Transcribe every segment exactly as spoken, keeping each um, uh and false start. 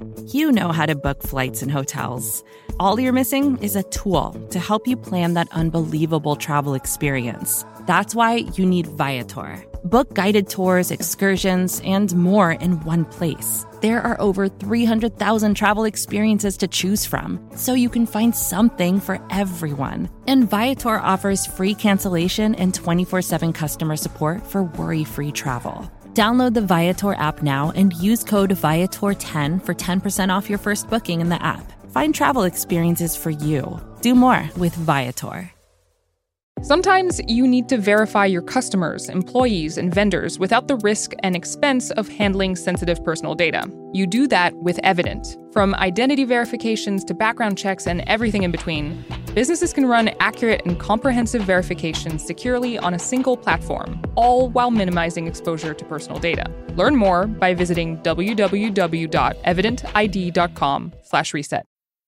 You know how to book flights and hotels. All you're missing is a tool to help you plan that unbelievable travel experience. That's why you need Viator. Book guided tours, excursions, and more in one place. There are over three hundred thousand travel experiences to choose from, so you can find something for everyone. And Viator offers free cancellation and twenty-four seven customer support for worry-free travel. Download the Viator app now and use code Viator ten for ten percent off your first booking in the app. Find travel experiences for you. Do more with Viator. Sometimes you need to verify your customers, employees, and vendors without the risk and expense of handling sensitive personal data. You do that with Evident. From identity verifications to background checks and everything in between, businesses can run accurate and comprehensive verifications securely on a single platform, all while minimizing exposure to personal data. Learn more by visiting www.evidentid.com slash reset.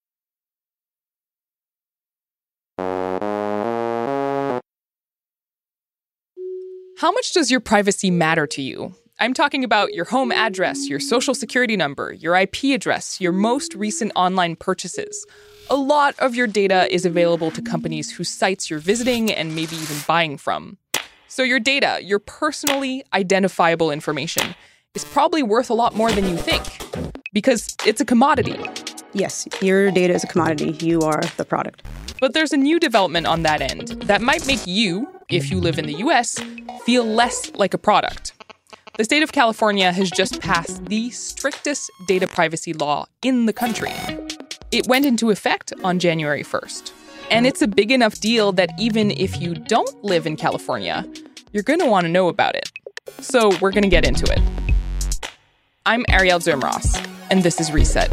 How much does your privacy matter to you? I'm talking about your home address, your social security number, your I P address, your most recent online purchases. A lot of your data is available to companies whose sites you're visiting and maybe even buying from. So your data, your personally identifiable information, is probably worth a lot more than you think, because it's a commodity. Yes, your data is a commodity. You are the product. But there's a new development on that end that might make you, if you live in the U S, feel less like a product. The state of California has just passed the strictest data privacy law in the country. It went into effect on January first. And it's a big enough deal that even if you don't live in California, you're going to want to know about it. So we're going to get into it. I'm Ariel Zumros, and this is Reset.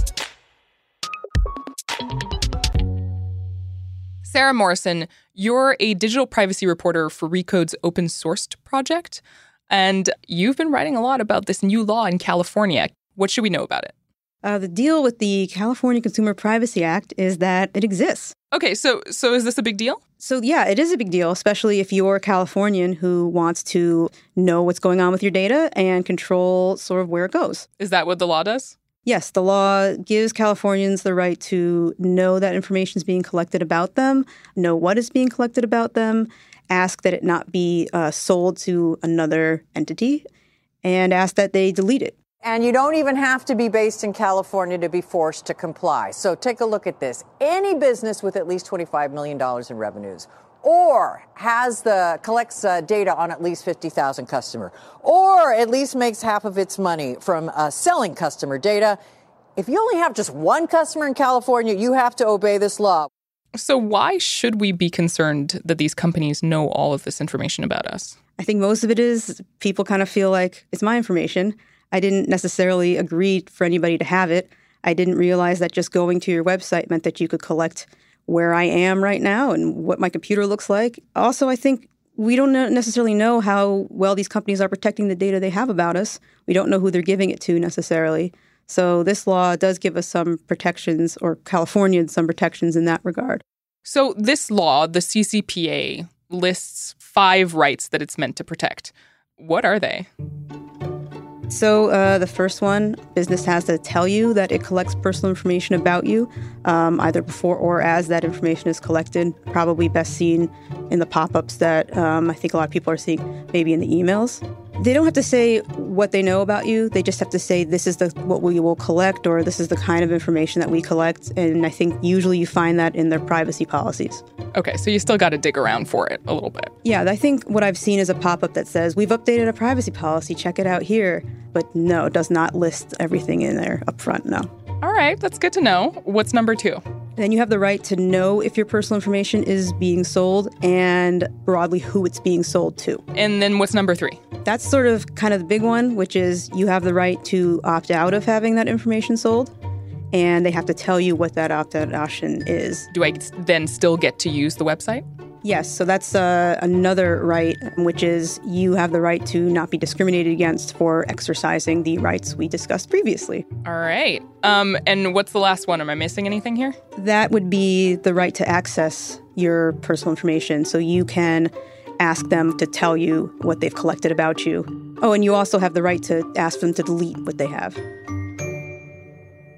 Sarah Morrison, you're a digital privacy reporter for Recode's open sourced project, and you've been writing a lot about this new law in California. What should we know about it? Uh, the deal with the California Consumer Privacy Act is that it exists. Okay, so so is this a big deal? So yeah, it is a big deal, especially if you're a Californian who wants to know what's going on with your data and control sort of where it goes. Is that what the law does? Yes, the law gives Californians the right to know that information is being collected about them, know what is being collected about them, ask that it not be uh, sold to another entity, and ask that they delete it. And you don't even have to be based in California to be forced to comply. So take a look at this. Any business with at least twenty-five million dollars in revenues, or has the collects uh, data on at least fifty thousand customers, or at least makes half of its money from uh, selling customer data. If you only have just one customer in California, you have to obey this law. So why should we be concerned that these companies know all of this information about us? I think most of it is people kind of feel like it's my information. I didn't necessarily agree for anybody to have it. I didn't realize that just going to your website meant that you could collect where I am right now and what my computer looks like. Also, I think we don't necessarily know how well these companies are protecting the data they have about us. We don't know who they're giving it to necessarily. So this law does give us some protections, or Californians some protections in that regard. So this law, the C C P A, lists five rights that it's meant to protect. What are they? So uh, the first one, business has to tell you that it collects personal information about you, um, either before or as that information is collected, probably best seen in the pop-ups that um, I think a lot of people are seeing, maybe in the emails. They don't have to say what they know about you. They just have to say this is the what we will collect, or this is the kind of information that we collect. And I think usually you find that in their privacy policies. Okay, so you still got to dig around for it a little bit. Yeah, I think what I've seen is a pop-up that says, we've updated a privacy policy, check it out here. But no, it does not list everything in there up front, no. All right, that's good to know. What's number two? Then you have the right to know if your personal information is being sold and broadly who it's being sold to. And then what's number three? That's sort of kind of the big one, which is you have the right to opt out of having that information sold. And they have to tell you what that opt-out option is. Do I then still get to use the website? Yes, so that's uh, another right, which is you have the right to not be discriminated against for exercising the rights we discussed previously. All right. Um, and what's the last one? Am I missing anything here? That would be the right to access your personal information, so you can ask them to tell you what they've collected about you. Oh, and you also have the right to ask them to delete what they have.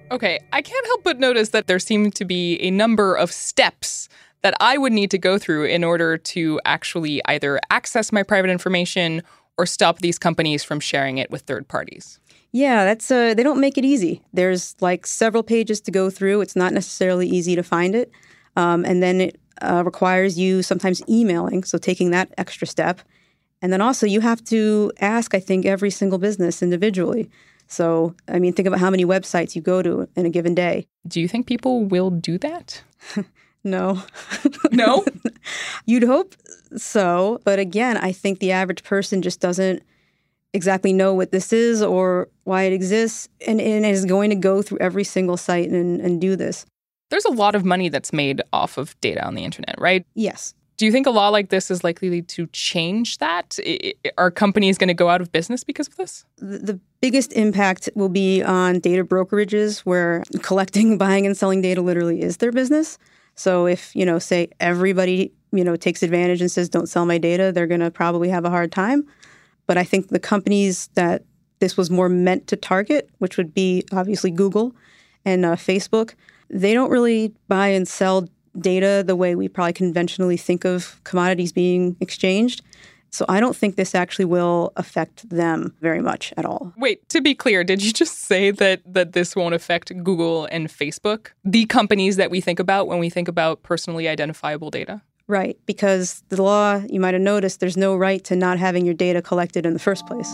Okay, I can't help but notice that there seem to be a number of steps that I would need to go through in order to actually either access my private information or stop these companies from sharing it with third parties. Yeah, that's uh, they don't make it easy. There's like several pages to go through. It's not necessarily easy to find it. Um, and then it uh, requires you sometimes emailing, so taking that extra step. And then also you have to ask, I think, every single business individually. So, I mean, think about how many websites you go to in a given day. Do you think people will do that? No. No? You'd hope so. But again, I think the average person just doesn't exactly know what this is or why it exists and, and is going to go through every single site and, and do this. There's a lot of money that's made off of data on the internet, right? Yes. Do you think a law like this is likely to change that? I, are companies going to go out of business because of this? The, the biggest impact will be on data brokerages where collecting, buying, and selling data literally is their business. So if, you know, say everybody, you know, takes advantage and says, don't sell my data, they're going to probably have a hard time. But I think the companies that this was more meant to target, which would be obviously Google and uh, Facebook, they don't really buy and sell data the way we probably conventionally think of commodities being exchanged. So I don't think this actually will affect them very much at all. Wait, to be clear, did you just say that that this won't affect Google and Facebook, the companies that we think about when we think about personally identifiable data? Right, because the law, you might have noticed, there's no right to not having your data collected in the first place.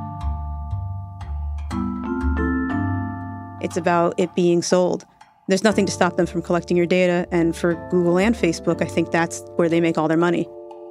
It's about it being sold. There's nothing to stop them from collecting your data. And for Google and Facebook, I think that's where they make all their money.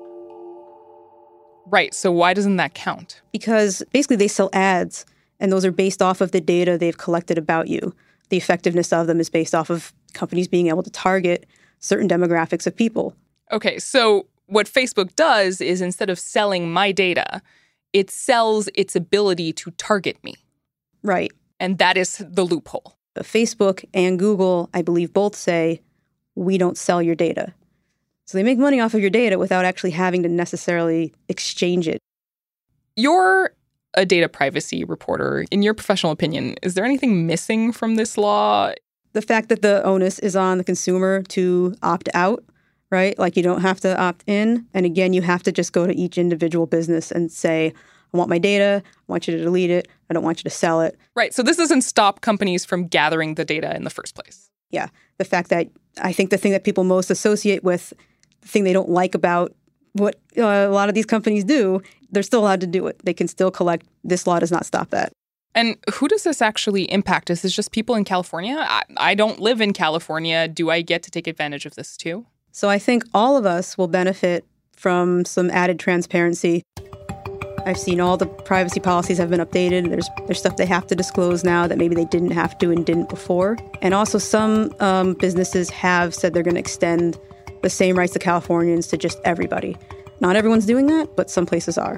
Right. So why doesn't that count? Because basically they sell ads, and those are based off of the data they've collected about you. The effectiveness of them is based off of companies being able to target certain demographics of people. Okay. So what Facebook does is instead of selling my data, it sells its ability to target me. Right. And that is the loophole. But Facebook and Google, I believe, both say, we don't sell your data. So they make money off of your data without actually having to necessarily exchange it. You're a data privacy reporter. In your professional opinion, is there anything missing from this law? The fact that the onus is on the consumer to opt out, right? Like you don't have to opt in. And again, you have to just go to each individual business and say, I want my data. I want you to delete it. I don't want you to sell it. Right. So this doesn't stop companies from gathering the data in the first place. Yeah. The fact that I think the thing that people most associate with the thing they don't like about what uh, a lot of these companies do, they're still allowed to do it. They can still collect. This law does not stop that. And who does this actually impact? Is this just people in California? I, I don't live in California. Do I get to take advantage of this too? So I think all of us will benefit from some added transparency. I've seen all the privacy policies have been updated. There's there's stuff they have to disclose now that maybe they didn't have to and didn't before. And also some um, businesses have said they're going to extend the same rights to Californians to just everybody. Not everyone's doing that, but some places are.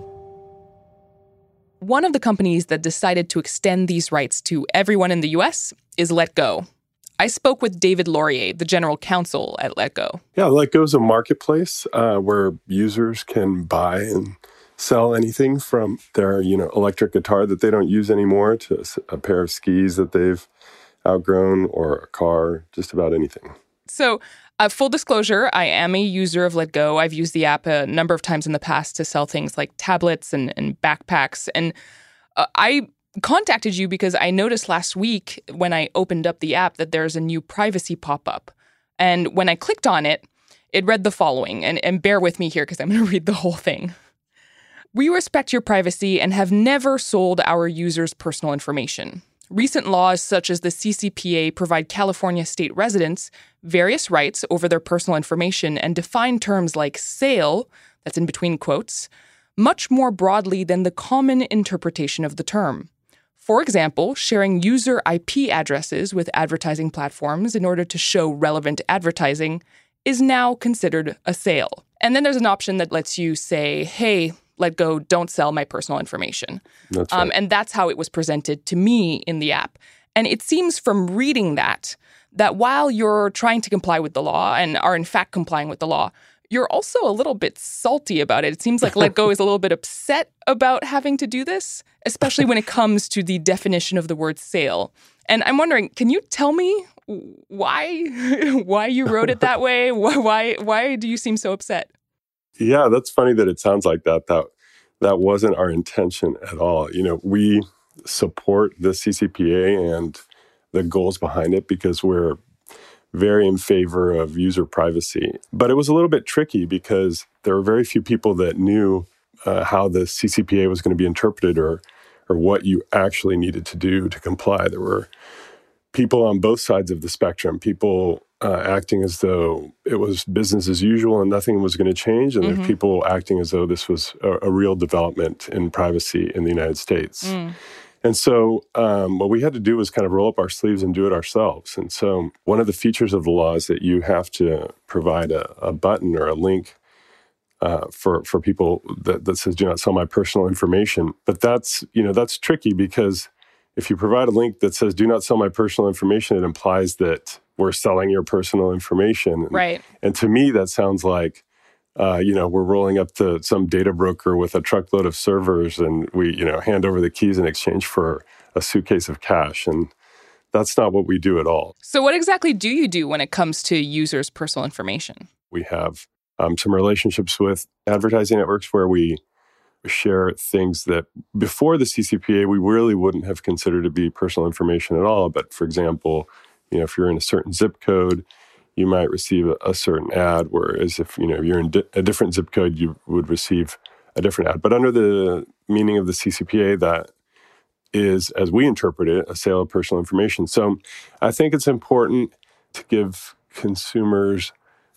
One of the companies that decided to extend these rights to everyone in the U S is Letgo. I spoke with David Laurier, the general counsel at Letgo. Yeah, Letgo is a marketplace uh, where users can buy and sell anything from their, you know, electric guitar that they don't use anymore to a pair of skis that they've outgrown or a car, just about anything. So, uh, full disclosure, I am a user of Letgo. I've used the app a number of times in the past to sell things like tablets and, and backpacks. And uh, I contacted you because I noticed last week when I opened up the app that there's a new privacy pop-up. And when I clicked on it, it read the following. And, and bear with me here because I'm going to read the whole thing. We respect your privacy and have never sold our users' personal information. Recent laws such as the C C P A provide California state residents various rights over their personal information and define terms like sale, that's in between quotes, much more broadly than the common interpretation of the term. For example, sharing user I P addresses with advertising platforms in order to show relevant advertising is now considered a sale. And then there's an option that lets you say, hey, Letgo, don't sell my personal information. That's right. Um, and that's how it was presented to me in the app. And it seems from reading that, that while you're trying to comply with the law and are in fact complying with the law, you're also a little bit salty about it. It seems like Letgo is a little bit upset about having to do this, especially when it comes to the definition of the word sale. And I'm wondering, can you tell me why why you wrote it that way? Why why do you seem so upset? Yeah, that's funny that it sounds like that. That that wasn't our intention at all. You know, we support the C C P A and the goals behind it because we're very in favor of user privacy. But it was a little bit tricky because there were very few people that knew uh, how the C C P A was going to be interpreted or or what you actually needed to do to comply. There were people on both sides of the spectrum, people uh, acting as though it was business as usual and nothing was going to change. And mm-hmm. there are people acting as though this was a, a real development in privacy in the United States. Mm. And so um, what we had to do was kind of roll up our sleeves and do it ourselves. And so one of the features of the law is that you have to provide a, a button or a link uh, for for people that, that says, do not sell my personal information. But that's, you know, that's tricky because if you provide a link that says, do not sell my personal information, it implies that we're selling your personal information. Right. And to me, that sounds like, uh, you know, we're rolling up to some data broker with a truckload of servers and we, you know, hand over the keys in exchange for a suitcase of cash. And that's not what we do at all. So what exactly do you do when it comes to users' personal information? We have um, some relationships with advertising networks where we share things that before the C C P A, we really wouldn't have considered to be personal information at all. But for example, you know, if you're in a certain zip code, you might receive a, a certain ad, whereas if, you know, you're in di- a different zip code, you would receive a different ad. But under the meaning of the C C P A, that is, as we interpret it, a sale of personal information. So I think it's important to give consumers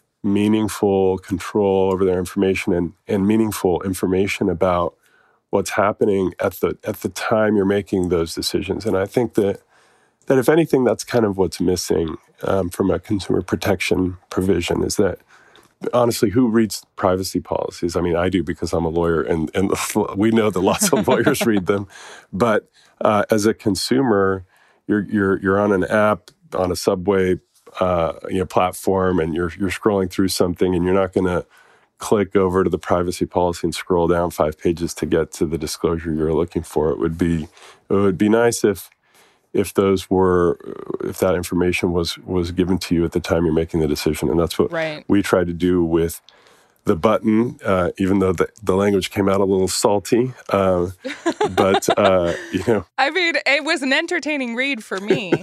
meaningful control over their information and, and meaningful information about what's happening at the at the time you're making those decisions. And I think that that if anything, that's kind of what's missing um, from a consumer protection provision is that, honestly, who reads privacy policies? I mean, I do because I'm a lawyer and, and we know that lots of lawyers read them. But uh, as a consumer, you're you're you're on an app, on a subway Uh, you know, platform, and you're you're scrolling through something, and you're not going to click over to the privacy policy and scroll down five pages to get to the disclosure you're looking for. It would be it would be nice if if those were if that information was was given to you at the time you're making the decision, and that's what right. we try to do with the button, uh, even though the, the language came out a little salty. Uh, but, uh, you know. I mean, it was an entertaining read for me.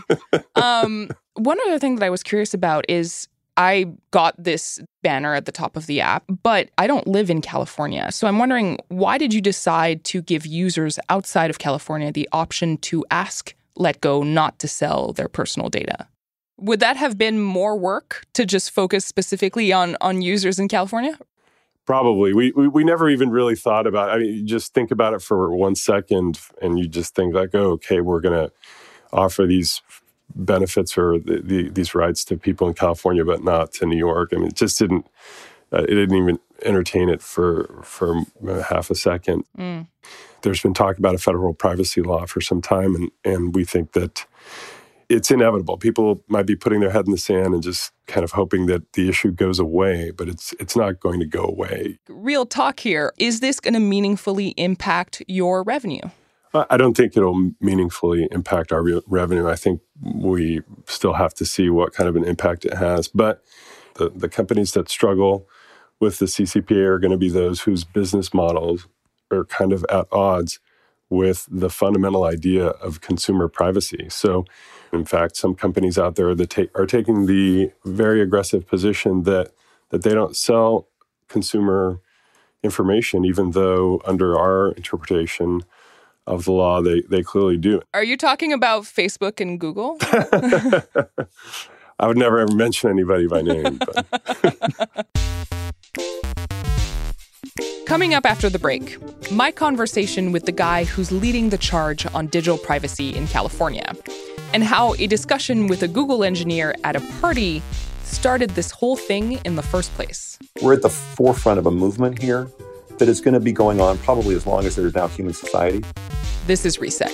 um, one other thing that I was curious about is I got this banner at the top of the app, but I don't live in California. So I'm wondering, why did you decide to give users outside of California the option to ask Letgo not to sell their personal data? Would that have been more work to just focus specifically on, on users in California? Probably. We, we we never even really thought about it. I mean, you just think about it for one second and you just think like, oh, okay, we're going to offer these benefits or the, the, these rights to people in California, but not to New York. I mean, it just didn't, uh, it didn't even entertain it for, for half a second. Mm. There's been talk about a federal privacy law for some time, and, and we think that it's inevitable. People might be putting their head in the sand and just kind of hoping that the issue goes away, but it's it's not going to go away. Real talk here. Is this going to meaningfully impact your revenue? I don't think it'll meaningfully impact our re- revenue. I think we still have to see what kind of an impact it has. But the, the companies that struggle with the C C P A are going to be those whose business models are kind of at odds with the fundamental idea of consumer privacy. So, in fact, some companies out there that ta- are taking the very aggressive position that that they don't sell consumer information, even though under our interpretation of the law, they, they clearly do. Are you talking about Facebook and Google? I would never ever mention anybody by name. But. Coming up after the break, my conversation with the guy who's leading the charge on digital privacy in California, and how a discussion with a Google engineer at a party started this whole thing in the first place. We're at the forefront of a movement here that is going to be going on probably as long as there is now human society. This is Reset.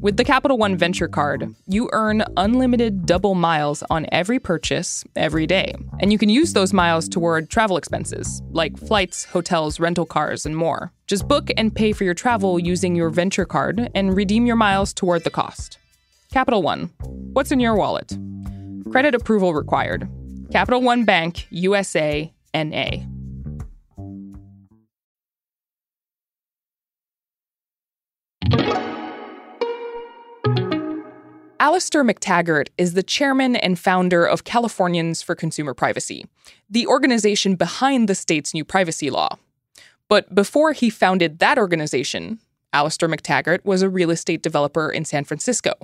With the Capital One Venture Card, you earn unlimited double miles on every purchase every day. And you can use those miles toward travel expenses, like flights, hotels, rental cars, and more. Just book and pay for your travel using your Venture Card and redeem your miles toward the cost. Capital One, what's in your wallet? Credit approval required. Capital One Bank, U S A, N A Alistair Mactaggart is the chairman and founder of Californians for Consumer Privacy, the organization behind the state's new privacy law. But before he founded that organization, Alistair Mactaggart was a real estate developer in San Francisco.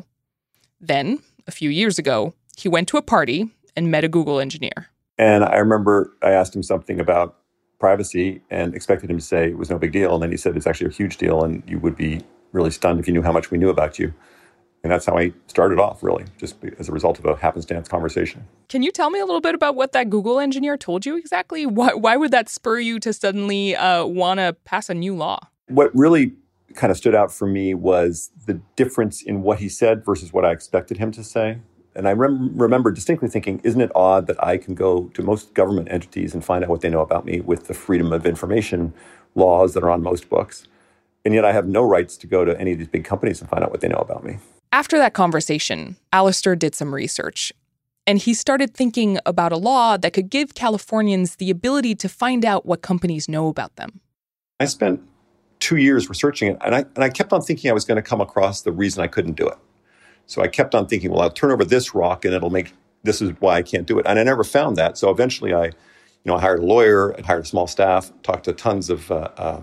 Then, a few years ago, he went to a party and met a Google engineer. And I remember I asked him something about privacy and expected him to say it was no big deal. And then he said it's actually a huge deal and you would be really stunned if you knew how much we knew about you. And that's how I started off, really, just as a result of a happenstance conversation. Can you tell me a little bit about what that Google engineer told you exactly? Why, why would that spur you to suddenly uh, want to pass a new law? What really kind of stood out for me was the difference in what he said versus what I expected him to say. And I rem- remember distinctly thinking, isn't it odd that I can go to most government entities and find out what they know about me with the freedom of information laws that are on most books? And yet I have no rights to go to any of these big companies and find out what they know about me. After that conversation, Alistair did some research, and he started thinking about a law that could give Californians the ability to find out what companies know about them. I spent two years researching it, and I, and I kept on thinking I was going to come across the reason I couldn't do it. So I kept on thinking, well, I'll turn over this rock, and it'll make, this is why I can't do it. And I never found that. So eventually I, you know, I hired a lawyer, I hired a small staff, talked to tons of uh, uh,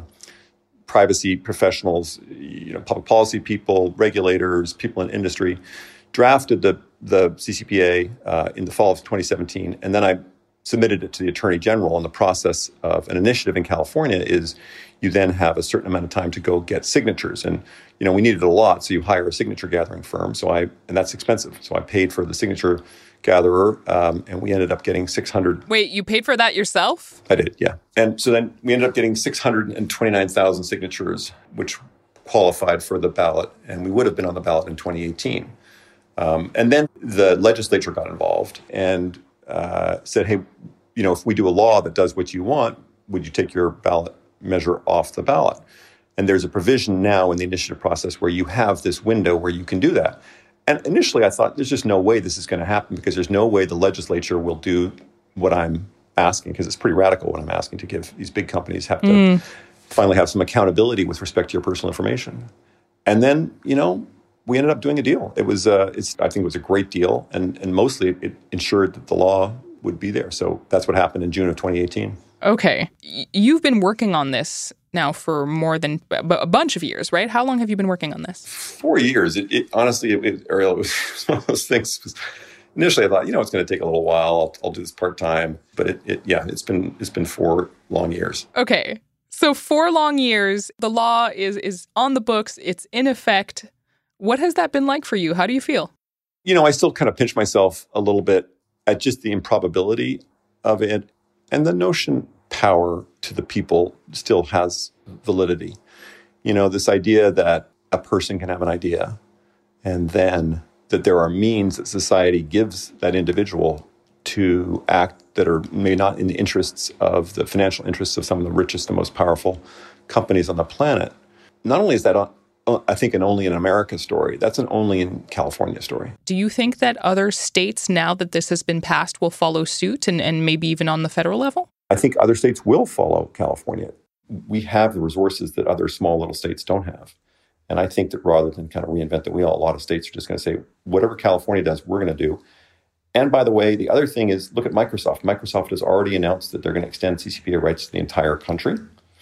privacy professionals, you know, public policy people, regulators, people in industry, drafted the the C C P A uh, in the fall of twenty seventeen, and then I submitted it to the Attorney General. And the process of an initiative in California is you then have a certain amount of time to go get signatures, and you know we needed a lot, so you hire a signature gathering firm. So I and that's expensive, so I paid for the signature gatherer, um, and we ended up getting six hundred. Wait, you paid for that yourself? I did, yeah. And so then we ended up getting six hundred twenty-nine thousand signatures, which qualified for the ballot, and we would have been on the ballot in twenty eighteen. Um, and then the legislature got involved and uh, said, hey, you know, if we do a law that does what you want, would you take your ballot measure off the ballot? And there's a provision now in the initiative process where you have this window where you can do that. And initially, I thought, there's just no way this is going to happen because there's no way the legislature will do what I'm asking, because it's pretty radical what I'm asking to give these big companies have to mm. finally have some accountability with respect to your personal information. And then, you know, we ended up doing a deal. It was, uh, it's, I think it was a great deal. And, and mostly it ensured that the law would be there. So that's what happened in June of twenty eighteen. Okay. You've been working on this now for more than a bunch of years, right? How long have you been working on this? Four years. It, it honestly, it, it, Ariel, it was one of those things. Initially, I thought, you know, it's going to take a little while. I'll, I'll do this part time. But it, it, yeah, it's been it's been four long years. Okay, so four long years. The law is is on the books. It's in effect. What has that been like for you? How do you feel? You know, I still kind of pinch myself a little bit at just the improbability of it, and the notion power to the people still has validity. You know, this idea that a person can have an idea and then that there are means that society gives that individual to act that are maybe not in the interests of the financial interests of some of the richest and most powerful companies on the planet. Not only is that, I think, an only in America story, that's an only in California story. Do you think that other states, now that this has been passed, will follow suit and, and maybe even on the federal level? I think other states will follow California. We have the resources that other small little states don't have. And I think that rather than kind of reinvent the wheel, a lot of states are just going to say, whatever California does, we're going to do. And by the way, the other thing is, look at Microsoft. Microsoft has already announced that they're going to extend C C P A rights to the entire country.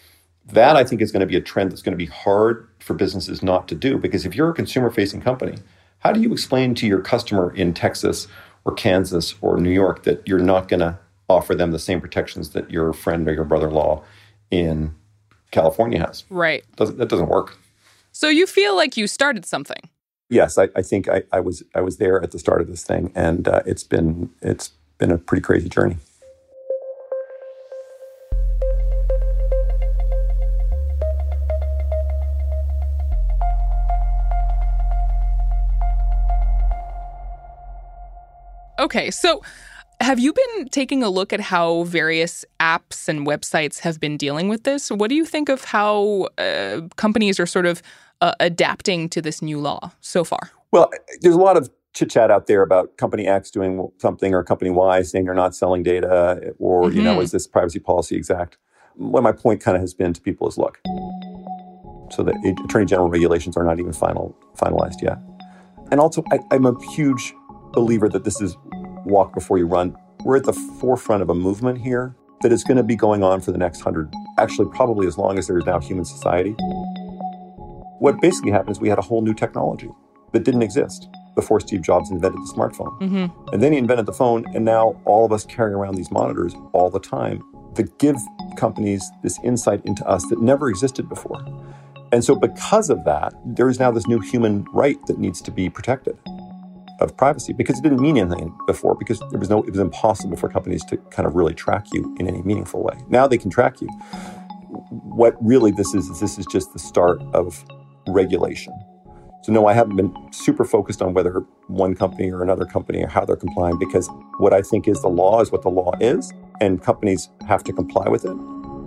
That, I think, is going to be a trend that's going to be hard for businesses not to do. Because if you're a consumer-facing company, how do you explain to your customer in Texas or Kansas or New York that you're not going to offer them the same protections that your friend or your brother-in-law in California has? Right. Doesn't, that doesn't work. So you feel like you started something? Yes, I, I think I, I was I was there at the start of this thing, and uh, it's been it's been a pretty crazy journey. Okay, so have you been taking a look at how various apps and websites have been dealing with this? What do you think of how uh, companies are sort of uh, adapting to this new law so far? Well, there's a lot of chit-chat out there about company X doing something or company Y saying they're not selling data or, mm-hmm. you know, is this privacy policy exact? What my point kind of has been to people is, look, so the Attorney General regulations are not even final finalized yet. And also, I, I'm a huge believer that this is walk before you run. We're at the forefront of a movement here that is going to be going on for the next hundred, actually probably as long as there is now human society. What basically happened is we had a whole new technology that didn't exist before Steve Jobs invented the smartphone. Mm-hmm. And then he invented the phone, and now all of us carry around these monitors all the time that give companies this insight into us that never existed before. And so because of that, there is now this new human right that needs to be protected of privacy, because it didn't mean anything before, because there was no, it was impossible for companies to kind of really track you in any meaningful way. Now they can track you. What really this is, is this is just the start of regulation. So no, I haven't been super focused on whether one company or another company or how they're complying, because what I think is the law is what the law is, and companies have to comply with it.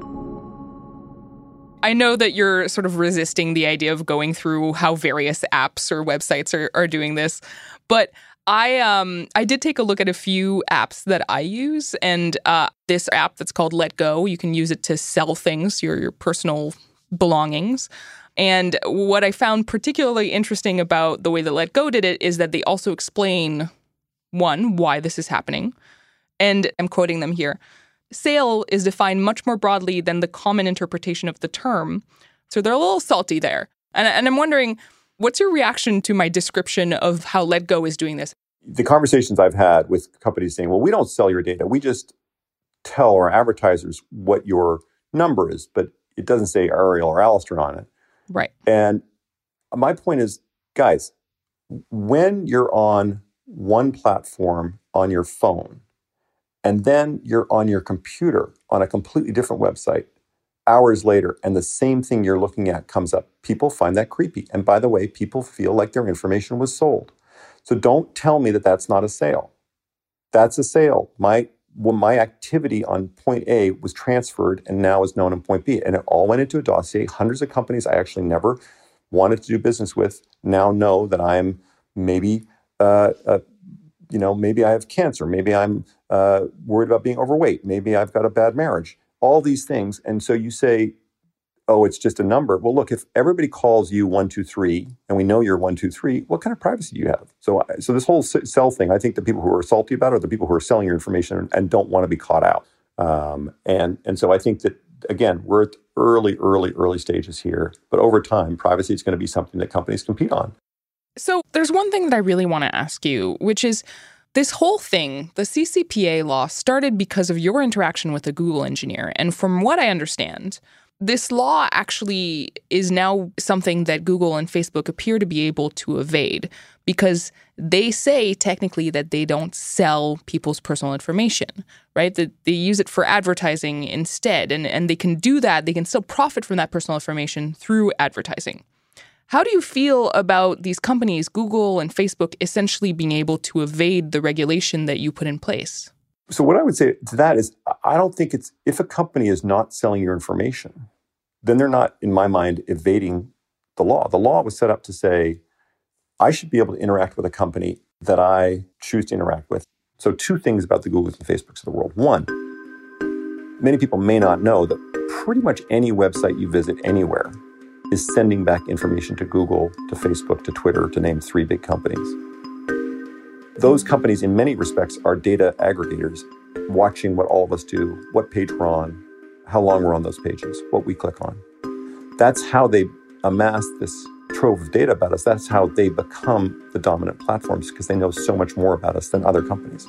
I know that you're sort of resisting the idea of going through how various apps or websites are, are doing this, but I um I did take a look at a few apps that I use, and uh, this app that's called Let Go, you can use it to sell things, your your personal belongings. And what I found particularly interesting about the way that Let Go did it is that they also explain, one, why this is happening. And I'm quoting them here. Sale is defined much more broadly than the common interpretation of the term. So they're a little salty there. And, and I'm wondering, what's your reaction to my description of how Let Go is doing this? The conversations I've had with companies saying, well, we don't sell your data. We just tell our advertisers what your number is, but it doesn't say Ariel or Alistair on it. Right. And my point is, guys, when you're on one platform on your phone, and then you're on your computer on a completely different website hours later, and the same thing you're looking at comes up, people find that creepy. And by the way, people feel like their information was sold. So don't tell me that that's not a sale. That's a sale. My well, my activity on point A was transferred and now is known in point B. And it all went into a dossier. Hundreds of companies I actually never wanted to do business with now know that I'm maybe, uh, uh, you know, maybe I have cancer. Maybe I'm uh, worried about being overweight. Maybe I've got a bad marriage. All these things. And so you say, oh, it's just a number. Well, look, if everybody calls you one two three and we know you're one two three, what kind of privacy do you have? So so this whole sell thing, I think the people who are salty about it are the people who are selling your information and don't want to be caught out. Um, and, and so I think that, again, we're at early, early, early stages here. But over time, privacy is going to be something that companies compete on. So there's one thing that I really want to ask you, which is this whole thing, the C C P A law started because of your interaction with a Google engineer. And from what I understand, this law actually is now something that Google and Facebook appear to be able to evade because they say technically that they don't sell people's personal information, right? That they use it for advertising instead. And, and they can do that. They can still profit from that personal information through advertising. How do you feel about these companies, Google and Facebook, essentially being able to evade the regulation that you put in place? So what I would say to that is, I don't think it's, if a company is not selling your information, then they're not, in my mind, evading the law. The law was set up to say, I should be able to interact with a company that I choose to interact with. So two things about the Googles and Facebooks of the world. One, many people may not know that pretty much any website you visit anywhere is sending back information to Google, to Facebook, to Twitter, to name three big companies. Those companies, in many respects, are data aggregators, watching what all of us do, what page we're on, how long we're on those pages, what we click on. That's how they amass this trove of data about us. That's how they become the dominant platforms, because they know so much more about us than other companies.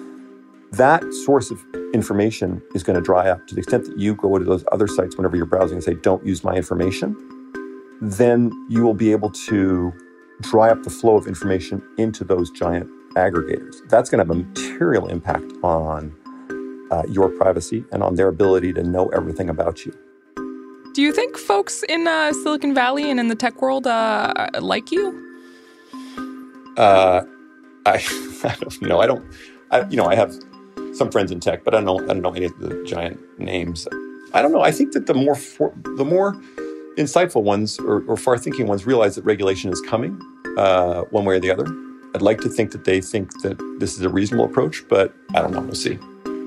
That source of information is going to dry up. To the extent that you go to those other sites whenever you're browsing and say, don't use my information, then you will be able to dry up the flow of information into those giant aggregators. That's going to have a material impact on uh, your privacy and on their ability to know everything about you. Do you think folks in uh, Silicon Valley and in the tech world uh, like you? Uh, I, I don't know. I don't. I, you know, I have some friends in tech, but I don't know, I don't know any of the giant names. I don't know. I think that the more for, the more insightful ones or, or far-thinking ones realize that regulation is coming uh, one way or the other. I'd like to think that they think that this is a reasonable approach, but I don't know. We'll see.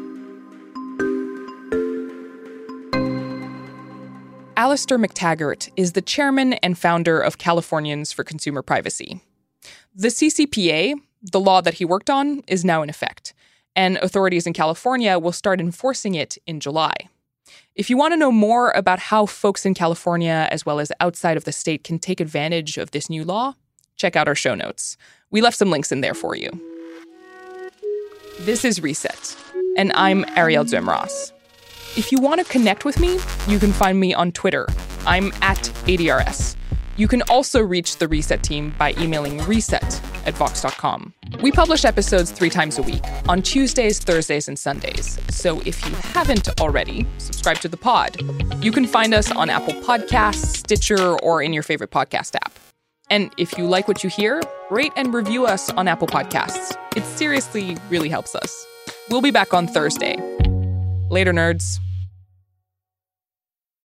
Alistair Mactaggart is the chairman and founder of Californians for Consumer Privacy. The C C P A, the law that he worked on, is now in effect, and authorities in California will start enforcing it in July. If you want to know more about how folks in California, as well as outside of the state, can take advantage of this new law, check out our show notes. We left some links in there for you. This is Reset, and I'm Ariel Zimros. If you want to connect with me, you can find me on Twitter. I'm at A D R S. You can also reach the Reset team by emailing reset at vox dot com. We publish episodes three times a week, on Tuesdays, Thursdays, and Sundays. So if you haven't already, subscribe to the pod. You can find us on Apple Podcasts, Stitcher, or in your favorite podcast app. And if you like what you hear, rate and review us on Apple Podcasts. It seriously really helps us. We'll be back on Thursday. Later, nerds.